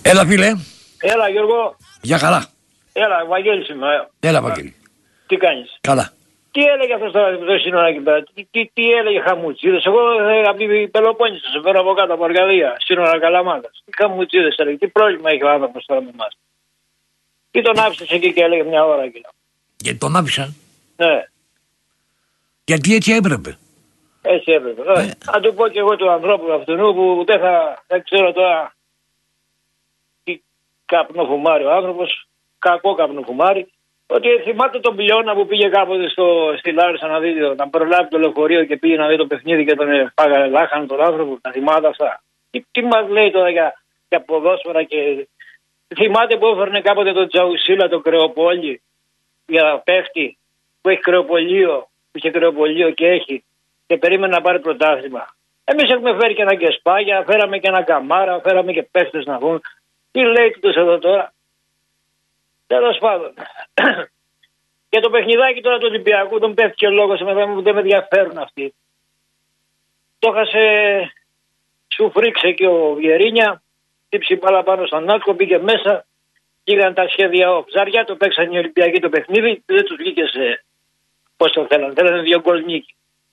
Έλα, φίλε. Έλα, Γιώργο. Για καλά. Έλα, Βαγγέλης είμαι. Έλα, Βαγγέλη. Τι κάνεις? Καλά. Τι έλεγε αυτός τώρα το σύνορα εκεί πέρα? Τι έλεγε χαμουτσίδες? Εγώ από την Πελοπόννησο σε φέρω από κάτω από Αργαδία, σύνορα Καλαμάτας. Τι χαμουτσίδες έλεγε? Τι πρόβλημα έχει ο άνθρωπος τώρα με εμάς? Τι τον άφησες εκεί και έλεγε μια ώρα εκεί? Γιατί τον άφησα? Ναι. Γιατί έτσι έπρεπε. Έτσι έπρεπε. Να του πω και εγώ του ανθρώπου αυτού που δεν ξέρω τώρα τι καπνοφουμάρει ο άνθρωπος, κακό καπνοφουμάρι, ότι θυμάται τον Πιλιώνα που πήγε κάποτε στη Λάρισα να προλάβει το λεωφορείο και πήγε να δει το παιχνίδι και τον λάχανε τον άνθρωπο. Τα θυμάται αυτά. Τι μας λέει τώρα για ποδόσφαιρα και... Θυμάται που έφερνε κάποτε τον Τζαουσίλα το Κρεοπόλι για παίχτη που έχει κρεοπολείο, που είχε κρεοπολείο και έχει και περίμενε να πάρει πρωτάθλημα. Εμείς έχουμε φέρει και ένα Γκεσπάγια, φέραμε και ένα Καμάρα, φέραμε και παίχτες να βγουν. Τι λέει τους εδώ τώρα? Τέλος πάντων. Και το παιχνιδάκι τώρα του Ολυμπιακού τον πέφτει και ο λόγος που δεν με ενδιαφέρουν αυτοί. Το έχασε, σου φρίξε και ο Βιερίνια, τύψει μπάλα πάνω στον Νάτκο, μπήκε μέσα, πήγαν τα σχέδια ψάρια, το παίξαν οι Ολυμπιακοί το παιχνίδι, δεν τους βγήκε σε πώς το θέλανε 2 γκολ νίκη.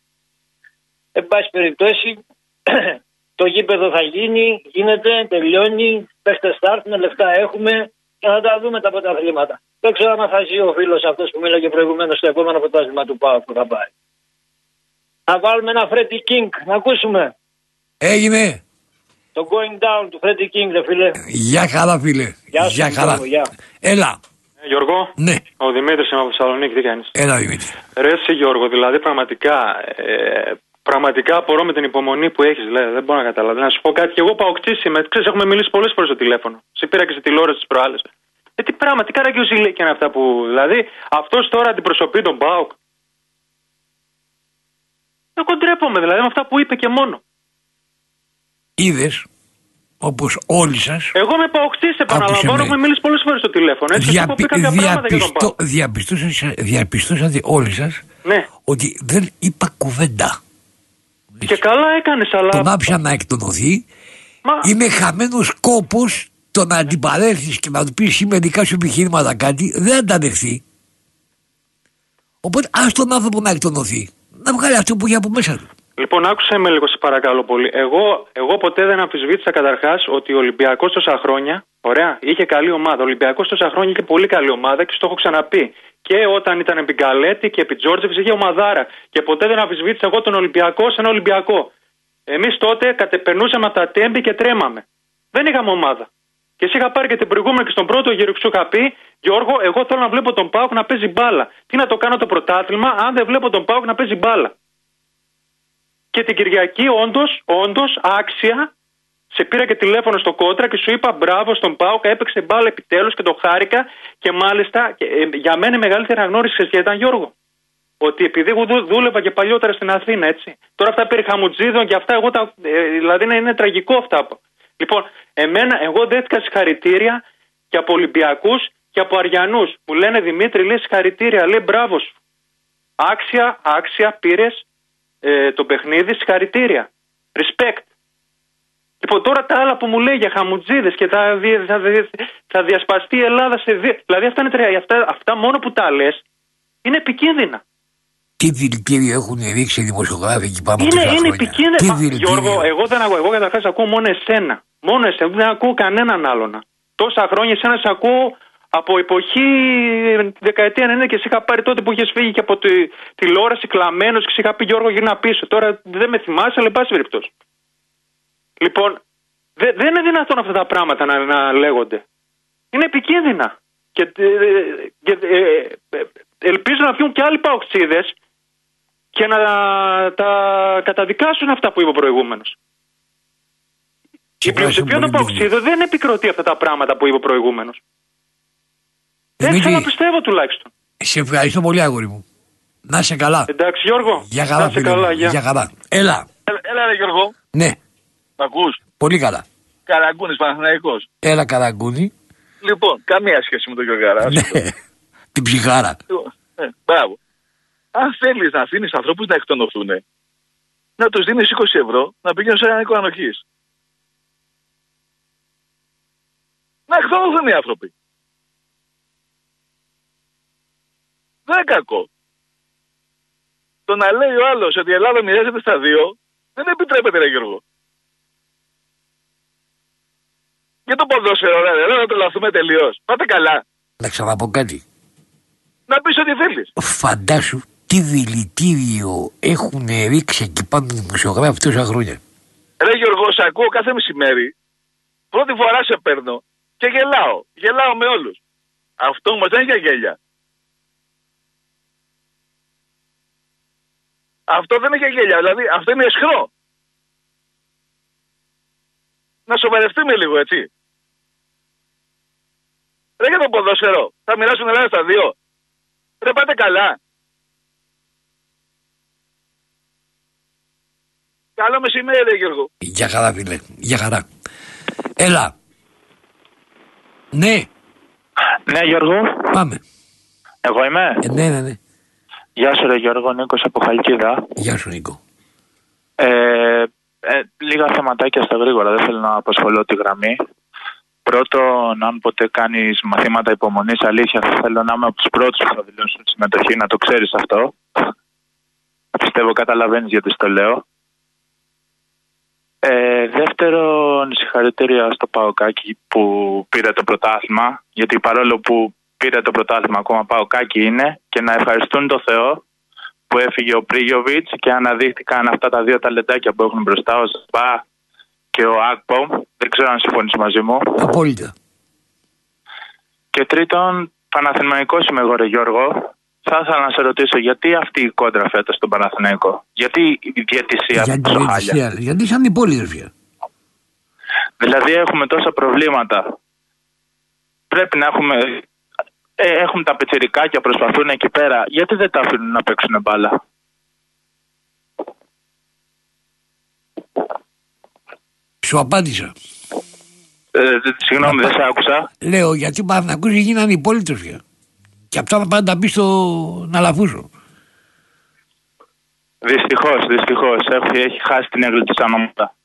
Εν πάση περιπτώσει, το γήπεδο θα γίνεται, τελειώνει, παίχτες θα έρθουν, λεφτά έχουμε και θα τα δούμε τα πρωταθλήματα. Δεν ξέρω αν θα ζει ο φίλος αυτός που μίλαγε προηγουμένως στο επόμενο πρωτάθλημα του ΠΑΟΚ που θα πάρει. Θα βάλουμε ένα Freddie King, να ακούσουμε. Έγινε. Το Going Down του Freddie King, ρε φίλε. Γεια χαρά, φίλε. Γεια χαρά. Έλα. Γιώργο. Ναι. Ο Δημήτρης είμαι από Θεσσαλονίκη, τι κάνεις? Έλα, Δημήτρη. Ρε εσύ, Γιώργο, δηλαδή πραγματικά απορώ με την υπομονή που έχεις, δηλαδή, δεν μπορώ να καταλάβω. Να σου πω κάτι, και εγώ παοκτής είμαι, ξέρεις, έχουμε μιλήσει πολλές φορές στο τηλέφωνο. Σε πήρα και σε τηλεόραση τις προάλλες. Τι πράγμα, τι καραγκιόζη λέει και είναι αυτά που. Δηλαδή, αυτός τώρα αντιπροσωπεί τον ΠΑΟΚ. Εγώ ντρέπομαι δηλαδή με αυτά που είπε και μόνο. Είδες, όπως όλοι σας. Εγώ είμαι παοκτής, επαναλαμβάνω, έχουμε μιλήσει πολλές φορές στο τηλέφωνο. Έτσι, και πω κάποια πράγματα για τον ΠΑΟΚ. Διαπιστώσατε όλοι σας, ναι, ότι δεν είπα κουβέντα. Και καλά έκανες, αλλά. Τον άφησα να εκτονωθεί. Είναι χαμένος κόπος το να αντιπαρέλθεις και να του πεις είμαι δικά σου επιχείρηματα κάτι, δεν θα δεχθεί. Οπότε ας τον άνθρωπο να εκτονωθεί. Να βγάλει αυτό που έχει από μέσα του. Λοιπόν, άκουσε με λίγο, σε παρακαλώ πολύ. Εγώ ποτέ δεν αμφισβήτησα καταρχάς ότι ο Ολυμπιακός τόσα χρόνια, ωραία, είχε καλή ομάδα. Ο Ολυμπιακός τόσα χρόνια είχε πολύ καλή ομάδα και στο έχω ξαναπεί. Και όταν ήταν επί Γκαλέτη και επί Τζόρτζεβιτς είχε ομαδάρα. Και ποτέ δεν αμφισβήτησα εγώ τον Ολυμπιακό σαν Ολυμπιακό. Εμείς τότε κατεπερνούσαμε από τα τέμπη και τρέμαμε. Δεν είχαμε ομάδα. Και εσύ είχα πάρει και την προηγούμενη και στον πρώτο γύρο που σου είχα πει, Γιώργο, εγώ θέλω να βλέπω τον ΠΑΟΚ να παίζει μπάλα. Τι να το κάνω το πρωτάθλημα, αν δεν βλέπω τον ΠΑΟΚ να παίζει μπάλα. Και την Κυριακή, όντως, άξια, σε πήρα και τηλέφωνο στο Κόντρα και σου είπα μπράβο στον ΠΑΟΚ, έπαιξε μπάλα επιτέλους και το χάρηκα. Και μάλιστα, για μένα η μεγαλύτερη αγνώριση σχετικά ήταν, Γιώργο, ότι επειδή εγώ δούλευα και παλιότερα στην Αθήνα, έτσι. Τώρα αυτά περί χαμουτζίδων και αυτά, δηλαδή είναι τραγικό αυτά. Λοιπόν, εγώ δέθηκα συγχαρητήρια και από Ολυμπιακούς και από Αριανούς. Μου λένε Δημήτρη, λέει συγχαρητήρια, λέει μπράβο σου. Άξια πήρες το παιχνίδι, συγχαρητήρια. Respect. Λοιπόν, τώρα τα άλλα που μου λέει για χαμουτζίδες και θα διασπαστεί η Ελλάδα σε δύο. Δηλαδή αυτά μόνο που τα λες είναι επικίνδυνα. Τι δηλητήριο έχουν ρίξει οι δημοσιογράφοι εκεί πάνω από είναι επικίνδυνα. Γιώργο, εγώ καταρχάς ακούω μόνο εσένα. Μόνο εσένα, δεν ακούω κανέναν άλλον. Τόσα χρόνια εσένα σε ακούω από εποχή δεκαετία 90 και σε είχα πάρει τότε που είχες φύγει και από τη τηλεόραση κλαμμένος και σε είχα πει Γιώργο γυρνά πίσω. Τώρα δεν με θυμάσαι, αλλά εν πάση περιπτώσει. Λοιπόν, δεν είναι δυνατόν αυτά τα πράγματα να λέγονται. Είναι επικίνδυνα. Και ελπίζω να βγουν και άλλοι παοξίδες και να τα καταδικάσουν αυτά που είπε ο προηγούμενος. Η πλειοψηφία των παοξίδων δεν επικροτεί αυτά τα πράγματα που είπε ο προηγούμενος. Δεν ξαναπιστεύω τουλάχιστον. Σε ευχαριστώ πολύ, αγόρι μου. Να είσαι καλά. Εντάξει, Γιώργο. Για καλά, για καλά. Έλα, ρε Γιώργο. Ναι. Μ' ακούς? Πολύ καλά. Καραγκούνης, Παναθηναϊκός. Έλα, Καραγκούνη. Λοιπόν, καμία σχέση με τον Γιωργαρά. Ναι, την ψυχάρα. Μπράβο. Αν θέλεις να αφήνεις ανθρώπους να εκτονωθούν, να τους δίνεις 20 ευρώ να πηγαίνουν σε ένα οίκο ανοχής. να εκδοθούν οι άνθρωποι. Δεν είναι κακό. Το να λέει ο άλλος ότι η Ελλάδα μοιράζεται στα δύο, δεν επιτρέπεται, ρε Γιώργο. Για το ποδόσφαιρο, ρε, να τρελαθούμε τελείως. Πάτε καλά. Να ξαναπώ κάτι. Να πεις ό,τι θέλεις. Φαντάσου τι δηλητήριο έχουν ρίξει εκεί πάνω οι δημοσιογράφοι τόσα χρόνια. Ρε Γιώργο, σ' ακούω κάθε μεσημέρι. Πρώτη φορά σε παίρνω και γελάω. Γελάω με όλους. Αυτό όμως δεν είναι για γέλια. Αυτό δεν είναι για γέλια. Δηλαδή αυτό είναι αισχρό. Να σοβαρευτούμε λίγο, έτσι. Ρε για το ποδόσφαιρο. Θα μοιράσουν Ελλάδα στα δύο. Ρε πάτε καλά. Καλό μεσημέρι, ρε Γιώργο. Για χαρά, φίλε. Για χαρά. Έλα. Ναι. Ναι, Γιώργο. Πάμε. Εγώ είμαι. Ναι. Γεια σου, ρε Γιώργο. Νίκος από Χαλκίδα. Γεια σου, Νίκο. Λίγα θεματάκια στα γρήγορα. Δεν θέλω να απασχολώ τη γραμμή. Πρώτον, αν ποτέ κάνεις μαθήματα υπομονής, αλήθεια, θέλω να είμαι από τους πρώτους που θα δηλώσουν συμμετοχή, να το ξέρεις αυτό. Πιστεύω καταλαβαίνεις γιατί στο λέω. Δεύτερον, συγχαρητήρια στο Παοκάκι που πήρε το πρωτάθλημα, γιατί παρόλο που πήρε το πρωτάθλημα ακόμα Παοκάκι είναι, και να ευχαριστούν το Θεό που έφυγε ο Πρίγιοβιτς και αναδείχθηκαν αυτά τα δύο ταλεντάκια που έχουν μπροστά, ο Σπα και ο Ακπο. Δεν ξέρω αν συμφωνείς μαζί μου. Απόλυτα. Και τρίτον, Παναθηναϊκός είμαι εγώ, ρε Γιώργο. Θα ήθελα να σε ρωτήσω γιατί αυτή η κόντρα φέτος στον Παναθηναϊκό. Γιατί η διαιτησία τόσο χάλια. Γιατί σαν υπόλοιπη. Δηλαδή έχουμε τόσα προβλήματα. Πρέπει να έχουμε τα πιτσιρικάκια, προσπαθούν εκεί πέρα. Γιατί δεν τα αφήνουν να παίξουν μπάλα. Σου απάντησα. Συγγνώμη, δεν σε άκουσα. Λέω γιατί ο Παναθηναϊκός γίνανε υπόλοιπος πια. Και αυτά θα πάνε να μπει στο Ναλαφούσο. Δυστυχώς. Έχει χάσει την έγκλη της ανώματα.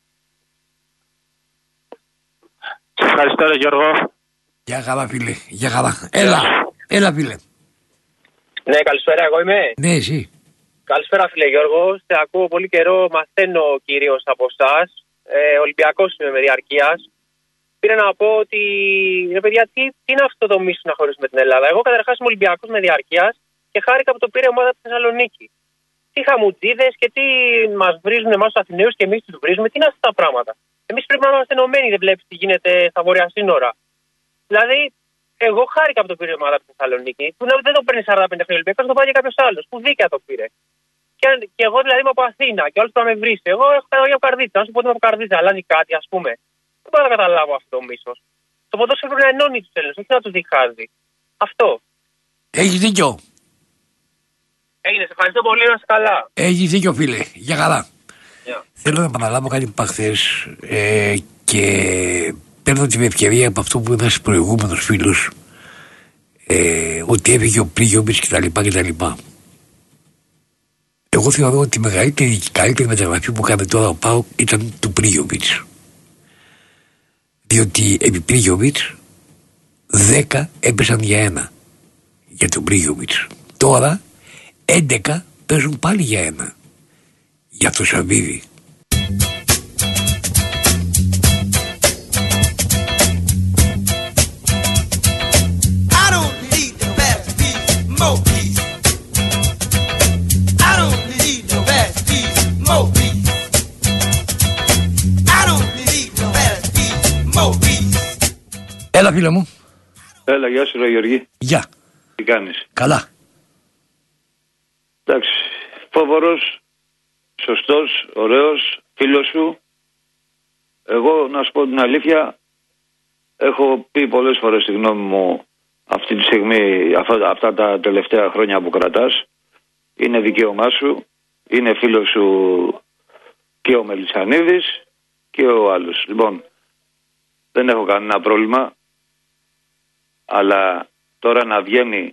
Σε ευχαριστώ, ρε Γιώργο. Γεια χαρά, φίλε. Γεια χαρά. Έλα, φίλε. Ναι, καλησπέρα, εγώ είμαι. Ναι, εσύ. Καλησπέρα, φίλε Γιώργο. Σε ακούω πολύ καιρό, μαθαίνω κυρίως από εσάς. Ολυμπιακός είμαι με διαρκείας. Πήρα να πω ότι, ρε παιδιά, τι είναι αυτό το μίσο να χωρίσουμε την Ελλάδα. Εγώ καταρχάς είμαι Ολυμπιακός με διαρκείας και χάρηκα που το πήρε η ομάδα της Θεσσαλονίκη. Τι χαμουτζίδες και τι μας βρίζουν εμάς τους Αθηναίους και εμείς τους βρίζουμε. Τι είναι αυτά τα πράγματα. Εμείς πρέπει να είμαστε ενωμένοι, δεν βλέπεις τι γίνεται στα βόρεια σύνορα. Δηλαδή, εγώ χάρηκα που το πήρε η ομάδα της Θεσσαλονίκη. Που δεν το παίρνει 45 χρόνια Ολυμπιακός, το πάει και κάποιος άλλος που δίκαια το πήρε. Και εγώ δηλαδή είμαι από Αθήνα και όλος πρέπει να με βρει. Εγώ έχω καταγωγή από Καρδίτσα. Αν σου πω ότι είμαι από Καρδίτσα, αλλάζει κάτι, ας πούμε. Δεν μπορώ να καταλάβω αυτό το μίσος. Το ποδόσφαιρο πρέπει να ενώνει τους Έλληνες, όχι να τους διχάζει. Αυτό. Έχεις δίκιο. Έγινε, σε ευχαριστώ πολύ, να είσαι καλά. Έχεις δίκιο, φίλε. Για καλά. Yeah. Θέλω να επαναλάβω κάτι που είπα χθες και παίρνω την ευκαιρία από αυτό που είδα στους προηγούμενους φίλους ότι έφυγε ο Πρίγιοβιτς κτλ. Εγώ θεωρώ ότι η μεγαλύτερη και καλύτερη μεταγραφή που έκανε τώρα ο ΠΑΟΚ ήταν του Πρίγιοβιτς. Διότι επί Πρίγιοβιτς 10 έπεσαν για 1 για τον Πρίγιοβιτς. Τώρα 11 παίζουν πάλι για 1 για το Σαββίδι. Έλα, φίλε μου. Έλα, γεια σου, ρε Γεωργή. Γεια. Τι κάνεις? Καλά. Εντάξει, φοβερός, σωστός, ωραίος, φίλος σου. Εγώ, να σου πω την αλήθεια, έχω πει πολλές φορές τη γνώμη μου αυτή τη στιγμή, αυτά τα τελευταία χρόνια που κρατάς. Είναι δικαίωμά σου, είναι φίλος σου και ο Μελισσανίδης και ο άλλος. Λοιπόν, δεν έχω κανένα πρόβλημα, αλλά τώρα να βγαίνει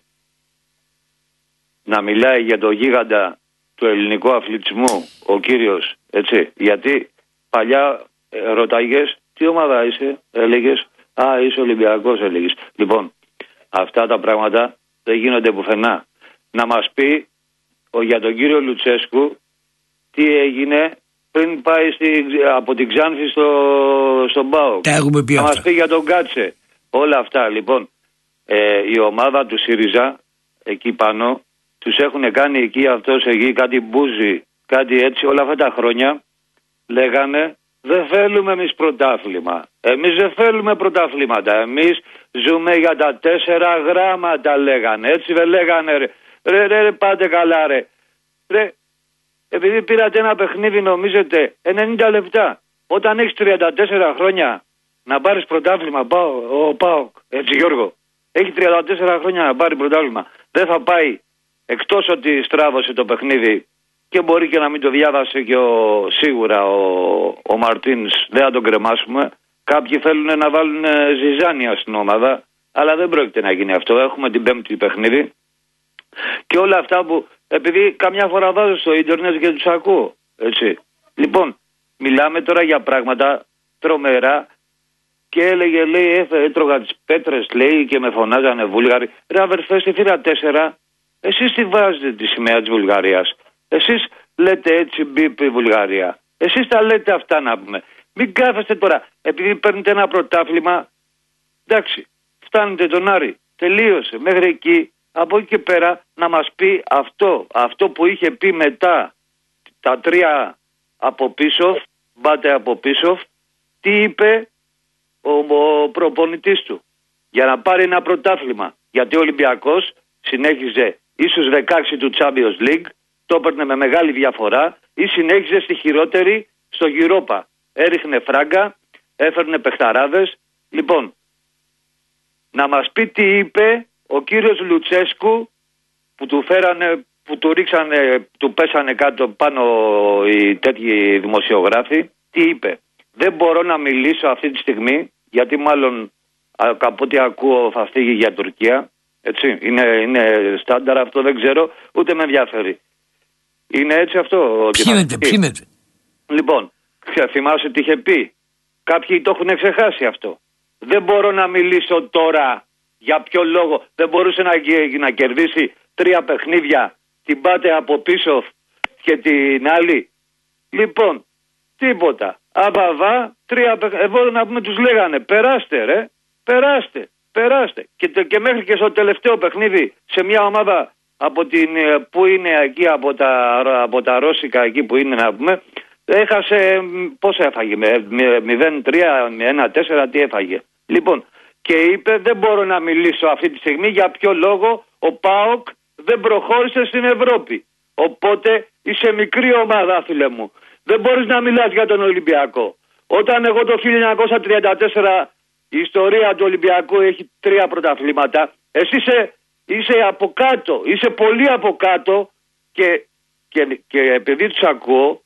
να μιλάει για το γίγαντα του ελληνικού αθλητισμού ο κύριος, έτσι, γιατί παλιά ρωτάγες τι ομάδα είσαι, έλεγες Είσαι Ολυμπιακός, έλεγες. Λοιπόν, αυτά τα πράγματα δεν γίνονται πουθενά. Να μας πει για τον κύριο Λουτσέσκου τι έγινε πριν πάει από την Ξάνθη στον ΠΑΟΚ. Τα έχουμε πει. Να μας πει για τον Κάτσε. Όλα αυτά. Λοιπόν, η ομάδα του ΣΥΡΙΖΑ εκεί πάνω τους έχουν κάνει εκεί αυτός εκεί κάτι μπούζι, κάτι έτσι. Όλα αυτά τα χρόνια λέγανε δεν θέλουμε εμείς πρωτάθλημα. Εμείς δεν θέλουμε πρωταθλήματα. Εμείς ζούμε για τα 4 γράμματα, λέγανε. Έτσι δεν λέγανε, ρε πάτε καλά, ρε. Επειδή πήρατε ένα παιχνίδι, νομίζετε 90 λεπτά. Όταν έχεις 34 χρόνια να πάρεις πρωτάθλημα, ο ΠΑΟΚ, έτσι Γιώργο, έχει 34 χρόνια να πάρει πρωτάθλημα. Δεν θα πάει, εκτός ότι στράβωσε το παιχνίδι και μπορεί και να μην το διάβασε και σίγουρα ο Μαρτίνς, δεν θα τον κρεμάσουμε. Κάποιοι θέλουν να βάλουν ζυζάνια στην ομάδα, αλλά δεν πρόκειται να γίνει αυτό. Έχουμε την Πέμπτη παιχνίδι και όλα αυτά που, επειδή καμιά φορά βάζω στο ίντερνετ και τους ακούω, έτσι. Λοιπόν, μιλάμε τώρα για πράγματα τρομερά και έλεγε, λέει, έτρωγα τις πέτρες, λέει, και με φωνάζανε Βούλγαροι. Ρε αδερφέ, στη θύρα 4, εσείς τη βάζετε τη σημαία της Βουλγαρίας. Εσείς λέτε έτσι μπίπ η Βουλγαρία. Εσείς τα λέτε αυτά να πούμε. Μην κάθεστε τώρα, επειδή παίρνετε ένα πρωτάθλημα, εντάξει, φτάνετε τον Άρη, τελείωσε, μέχρι εκεί, από εκεί και πέρα να μας πει αυτό που είχε πει μετά τα 3 από πίσω, μπάτε από πίσω, τι είπε ο προπονητής του για να πάρει ένα πρωτάθλημα. Γιατί ο Ολυμπιακός συνέχιζε ίσως 16 του Champions League, το έπαιρνε με μεγάλη διαφορά, ή συνέχιζε στη χειρότερη στο Europa. Έριχνε φράγκα, έφερνε παιχταράδες. Λοιπόν, να μας πει τι είπε ο κύριος Λουτσέσκου που του φέρανε, που του ρίξανε, του πέσανε κάτω πάνω οι τέτοιοι δημοσιογράφοι. Τι είπε? Δεν μπορώ να μιλήσω αυτή τη στιγμή, γιατί μάλλον από ό,τι ακούω θα φύγει για Τουρκία. Έτσι, είναι στάνταρ αυτό, δεν ξέρω, ούτε με ενδιαφέρει. Είναι έτσι αυτό? Ψήνεται. Λοιπόν, θυμάσαι τι είχε πει? Κάποιοι το έχουν ξεχάσει αυτό. Δεν μπορώ να μιλήσω τώρα. Για ποιο λόγο? Δεν μπορούσε να κερδίσει 3 παιχνίδια, την πάτε από πίσω και την άλλη? Λοιπόν, τίποτα. Αβαβά, 3 παιχνίδια. Εδώ να πούμε τους λέγανε, περάστε ρε, περάστε. Και μέχρι και στο τελευταίο παιχνίδι σε μια ομάδα που είναι εκεί από τα Ρώσικα εκεί που είναι, να πούμε, έχασε, πώς έφαγε, 0-3, 1-4, τι έφαγε? Λοιπόν, και είπε δεν μπορώ να μιλήσω αυτή τη στιγμή, για ποιο λόγο? Ο ΠΑΟΚ δεν προχώρησε στην Ευρώπη. Οπότε είσαι μικρή ομάδα, φίλε μου. Δεν μπορείς να μιλάς για τον Ολυμπιακό. Όταν εγώ το 1934 η ιστορία του Ολυμπιακού έχει 3 πρωταθλήματα, εσύ είσαι από κάτω, είσαι πολύ από κάτω και επειδή τους ακούω,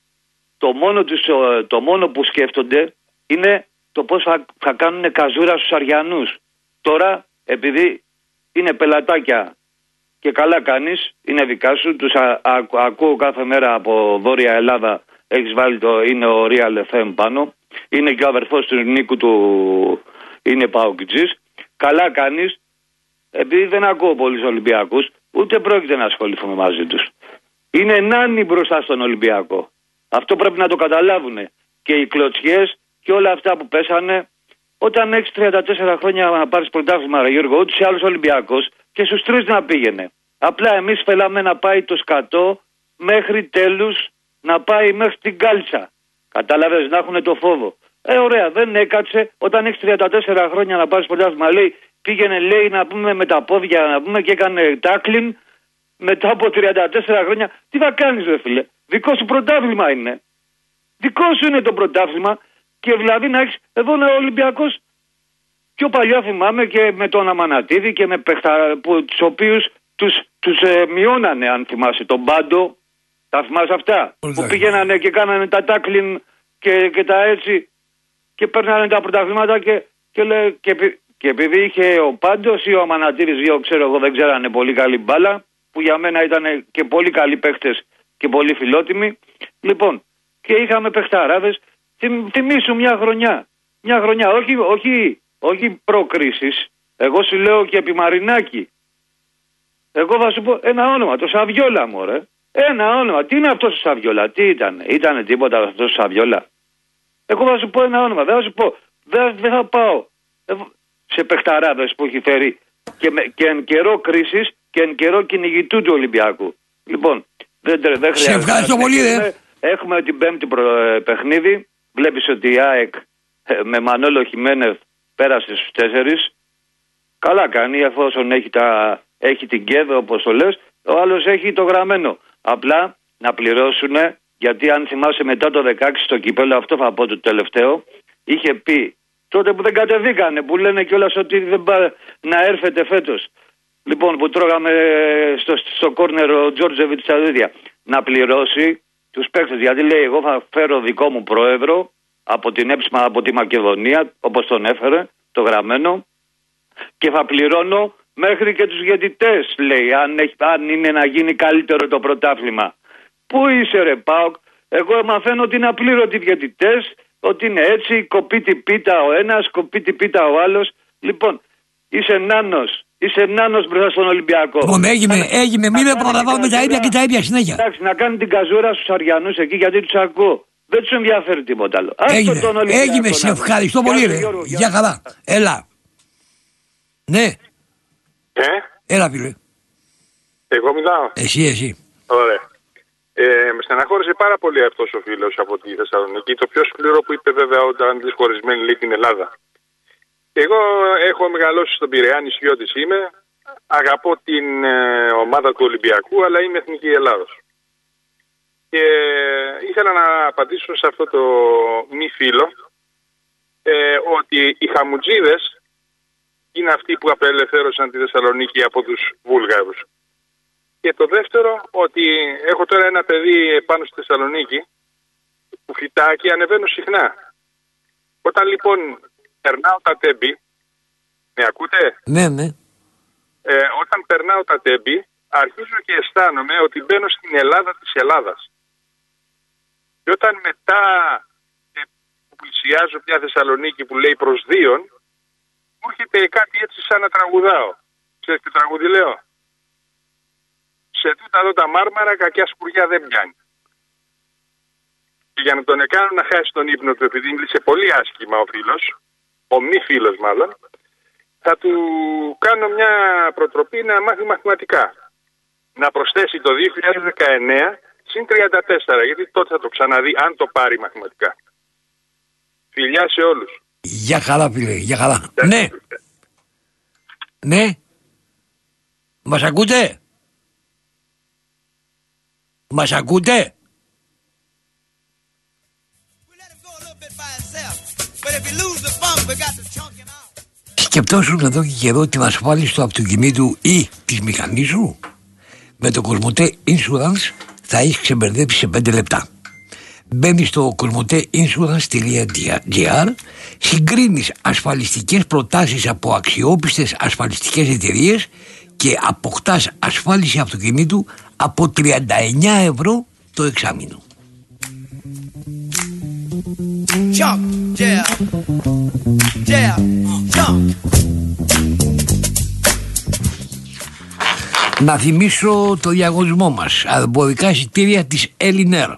το μόνο που σκέφτονται είναι το πώς θα κάνουν καζούρα στους Αριανούς. Τώρα, επειδή είναι πελατάκια και καλά κάνεις, είναι δικά σου, τους ακούω κάθε μέρα από Βόρεια Ελλάδα, έχεις βάλει είναι ο Real FM πάνω, είναι και ο αδερφός του Νίκου του, είναι Παοκιτζής, καλά κάνεις, επειδή δεν ακούω πολλούς Ολυμπιακούς, ούτε πρόκειται να ασχοληθούμε μαζί τους. Είναι νάνοι μπροστά στον Ολυμπιακό. Αυτό πρέπει να το καταλάβουν. Και οι κλωτσιές και όλα αυτά που πέσανε, όταν έχεις 34 χρόνια να πάρεις πρωτάθλημα, Γιώργο, ούτως ή άλλως Ολυμπιακός, και στους 3 να πήγαινε. Απλά εμείς θέλαμε να πάει το σκατό μέχρι τέλους, να πάει μέχρι την κάλτσα. Κατάλαβες, να έχουν το φόβο. Ωραία, δεν έκατσε. Όταν έχεις 34 χρόνια να πάρεις πρωτάθλημα, λέει, πήγαινε, λέει, να πούμε με τα πόδια, να πούμε, και έκανε τάκλιν. Μετά από 34 χρόνια, τι θα κάνεις, ρε φίλε? Δικό σου πρωτάθλημα είναι. Δικό σου είναι το πρωτάθλημα. Και δηλαδή να έχεις, εδώ είναι ο Ολυμπιακός. Πιο παλιά θυμάμαι και με τον Αμανατίδη και με τους οποίους τους μειώνανε, αν θυμάσαι, τον Πάντο. Τα θυμάσαι αυτά? Που πήγαινανε και κάνανε τα τάκλιν και τα έτσι και παίρνανε τα πρωταθλήματα και επειδή είχε ο Πάντος ή ο Αμανατίδης, ξέρω εγώ, δεν ξέρανε πολύ καλή μπάλα, που για μένα ήταν και πολύ καλοί παίχτες και πολύ φιλότιμοι. Λοιπόν, και είχαμε παιχταράδες. Θυμήσου μια χρονιά, όχι όχι προκρίσεις. Εγώ σου λέω και επί Μαρινάκη. Εγώ θα σου πω ένα όνομα, το Σαβιόλα, μωρέ. Ένα όνομα. Τι είναι αυτός ο Σαβιόλα, τι ήτανε τίποτα αυτός ο Σαβιόλα. Εγώ θα σου πω ένα όνομα, δεν θα σου πω. Δεν θα πάω σε παιχταράδες που έχει φέρει και εν καιρό κρίσης και εν καιρό κυνηγητού του Ολυμπιακού. Λοιπόν, δεν χρειάζεται. Σε ευχαριστώ πολύ, ρε. Έχουμε την πέμπτη παιχνίδι. Βλέπεις ότι η ΑΕΚ με Μανόλο Χιμένεθ πέρασε στους 4. Καλά κάνει, εφόσον έχει την ΚΕΔ, όπως το λες. Ο άλλος έχει το γραμμένο. Απλά να πληρώσουν, γιατί αν θυμάσαι μετά το 16 στο κύπελλο, αυτό θα πω το τελευταίο, είχε πει τότε που δεν κατεβήκανε, που λένε κιόλας ότι δεν πάει να έρθετε φέτος. Λοιπόν, που τρώγαμε στο κόρνερ ο Τζόρτζεβιτς στα δίδια, να πληρώσει τους παίκτες. Γιατί λέει, εγώ θα φέρω δικό μου πρόεδρο από την έψημα από τη Μακεδονία, όπως τον έφερε, το γραμμένο, και θα πληρώνω μέχρι και τους διαιτητές, λέει, αν είναι να γίνει καλύτερο το πρωτάθλημα. Πού είσαι ρε ΠΑΟΚ, εγώ μαθαίνω ότι είναι απλήρωτοι διαιτητές, ότι είναι έτσι, κοπεί την πίτα ο ένας, κοπεί την πίτα ο άλλος. Λοιπόν, είσαι νάνος μπροστά στον Ολυμπιακό. Λοιπόν, έγινε, μην επαναλαμβάνουμε τα ίδια και τα ίδια συνέχεια. Εντάξει, να κάνει την καζούρα στους Αριανούς εκεί, γιατί τους ακούω. Δεν τους ενδιαφέρει τίποτα άλλο. Έγινε, σε ευχαριστώ πολύ, ρε. Γεια χαρά. Έλα. Ναι. Έλα, φίλε. Εγώ μιλάω. Εσύ. Ωραία. Με στεναχώρησε πάρα πολύ αυτός ο φίλος από τη Θεσσαλονίκη. Το πιο σκληρό που είπε, βέβαια, όταν δυσχωρισμένη λέει την Ελλάδα. Εγώ έχω μεγαλώσει στον Πειραιά, νησιώτης είμαι. Αγαπώ την ομάδα του Ολυμπιακού, αλλά είμαι εθνική Ελλάδος. Και ήθελα να απαντήσω σε αυτό το μη φίλο ότι οι χαμουτζίδες είναι αυτοί που απελευθέρωσαν τη Θεσσαλονίκη από τους Βούλγαρους. Και το δεύτερο, ότι έχω τώρα ένα παιδί πάνω στη Θεσσαλονίκη που φυτά και ανεβαίνω συχνά. Όταν λοιπόν περνάω τα τέμπη, με ακούτε? Ναι. Όταν περνάω τα τέμπη, αρχίζω και αισθάνομαι ότι μπαίνω στην Ελλάδα της Ελλάδας. Και όταν μετά που πλησιάζω μια Θεσσαλονίκη που λέει προς Δίον, μου έρχεται κάτι έτσι σαν να τραγουδάω. Ξέρεις τι τραγούδι λέω? Σε τούτα εδώ τα μάρμαρα κακιά σκουριά δεν πιάνει. Και για να τον κάνω να χάσει τον ύπνο του, επειδή μίλησε πολύ άσχημα ο φίλος, ο μη φίλος μάλλον, θα του κάνω μια προτροπή να μάθει μαθηματικά. Να προσθέσει το 2019 συν 34, γιατί τότε θα το ξαναδεί αν το πάρει μαθηματικά. Φιλιά σε όλους. Γεια χαρά, φίλε, γεια χαρά. Ναι. Μας ακούτε? Σκεπτόσουν εδώ και καιρό την ασφάλιση του αυτοκινήτου ή της μηχανής σου? Με το Cosmote Insurance θα έχεις ξεμπερδέψει σε 5 λεπτά. Μπαίνεις στο cosmoteinsurance.gr, συγκρίνεις ασφαλιστικές προτάσεις από αξιόπιστες ασφαλιστικές εταιρείες και αποκτάς ασφάλιση αυτοκινήτου από 39 ευρώ το εξάμηνο. Να θυμίσω το διαγωνισμό μας. Αεροπορικά εισιτήρια της Elinair.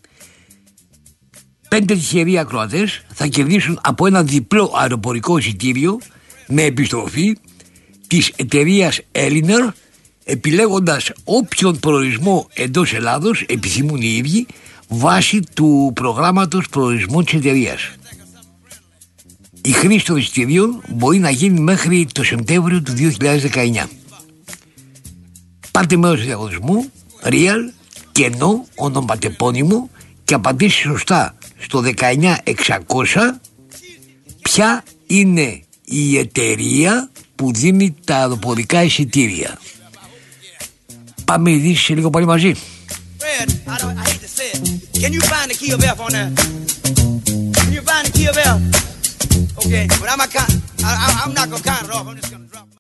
5 τυχεροί ακροατές θα κερδίσουν από ένα διπλό αεροπορικό εισιτήριο με επιστροφή της εταιρείας Elinair, επιλέγοντας όποιον προορισμό εντός Ελλάδος επιθυμούν οι ίδιοι βάσει του προγράμματος προορισμού της εταιρείας. Η χρήση των εισιτηρίων μπορεί να γίνει μέχρι το Σεπτέμβριο του 2019. Πάρτε μέρος του διαγωνισμού, real, κενό, ονοματεπώνυμο και απαντήσει σωστά στο 19600 ποια είναι η εταιρεία που δίνει τα αεροπορικά εισιτήρια. Πάμε ειδήσεις σε λίγο πάλι μαζί.